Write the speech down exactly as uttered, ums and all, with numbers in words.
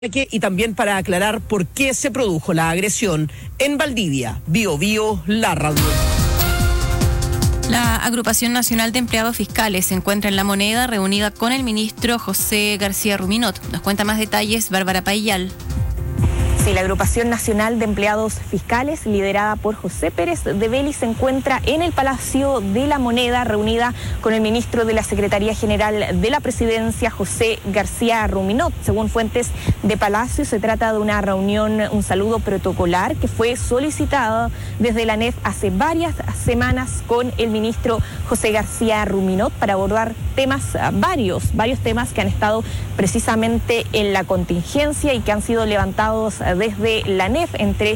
Y también para aclarar por qué se produjo la agresión en Valdivia. Bio Bio, la radio. La Agrupación Nacional de Empleados Fiscales se encuentra en La Moneda reunida con el ministro José García Ruminot. Nos cuenta más detalles Bárbara Paillal. Sí, la Agrupación Nacional de Empleados Fiscales, liderada por José Pérez de Vélez, se encuentra en el Palacio de La Moneda, reunida con el ministro de la Secretaría General de la Presidencia, José García Ruminot. Según fuentes de Palacio, se trata de una reunión, un saludo protocolar que fue solicitado desde la A N E F hace varias semanas con el ministro José García Ruminot para abordar temas, varios, varios temas que han estado precisamente en la contingencia y que han sido levantados desde la A N E F, entre